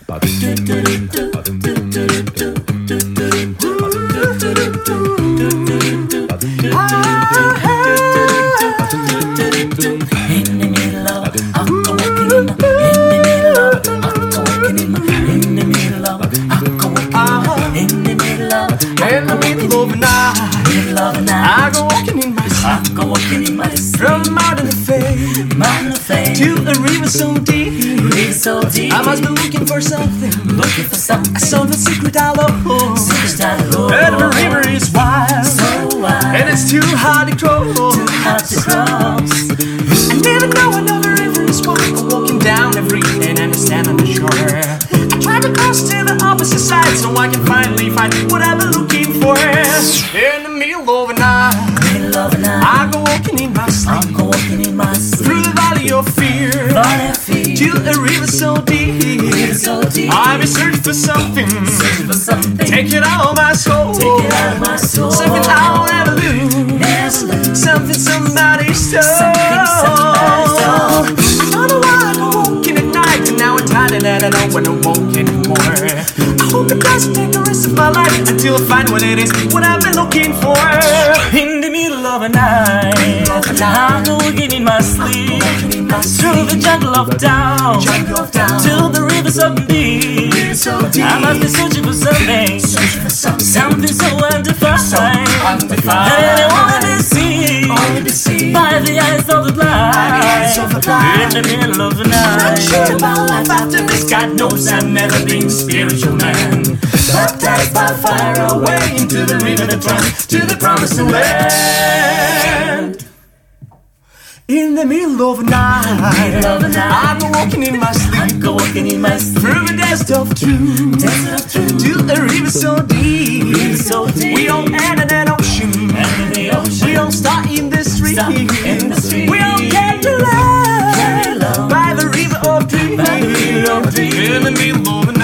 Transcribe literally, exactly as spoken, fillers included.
I go walking in my sleep. I go walking in my sleep. From a mountain of fame, mountain of fame, to a river so deep, river so deep. I must be looking for something, looking for something. I saw the secret I love, secret I love. And the river is wide, so wide, and it's too hard to cross, too hard to cross. I never know another river is wide. I'm walking down every day and I stand on the shore. I try to cross to the opposite side so I can finally find what I've been looking for. In the middle of the night, middle of the night, I go walking in my sleep. I go walking in my sleep. Through the valley of fear, valley of fear, to a river so deep, river so deep. I've been searching for something, searching for something. Take it out of my soul, take it out of my soul. Something I'll never lose, never lose. Something somebody stole, something somebody stole. I don't know why I go walking at night, and now I'm tired and I don't know when I'm walking anymore. I hope it doesn't take the rest of my life until I find what it is, what I've been looking for. In the middle of a night, I go walking in my sleep, through the jungle of doubt, till the river so deep. I must be searching for something, something so undefined, that I want to see by the eyes of the blind. In the middle of the night, not sure about life after this. God knows I've never been a spiritual man, baptized by fire away into the river that runs to the promised land. In the middle of the night, of the night I go walking in my sleep, I go walking in my sleep, through the desert of truth, desert of truth, to a river so deep, river so deep. We all end in an ocean, end in the ocean. We all start in the street, in the street. We all carry love, carry love by the river of dreams, by the river of dreams. In the middle of the night.